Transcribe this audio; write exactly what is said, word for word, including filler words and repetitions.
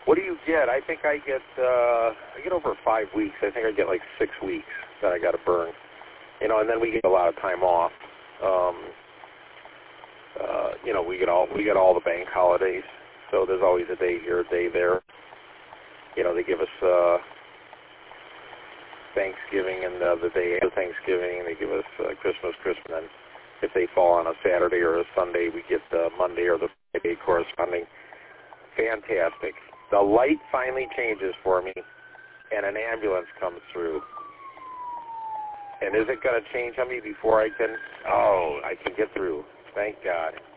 What do you get? I think I get uh, I get over five weeks. I think I get like six weeks that I got to burn. You know, and then we get a lot of time off. Um, uh, you know, we get all we get all the bank holidays. So there's always a day here, a day there. You know, they give us uh, Thanksgiving and uh, the day after Thanksgiving, and they give us uh, Christmas, Christmas, and if they fall on a Saturday or a Sunday, we get the Monday or the Friday corresponding. Fantastic. The light finally changes for me, and an ambulance comes through. And is it going to change on me before I can, oh, I can get through. Thank God.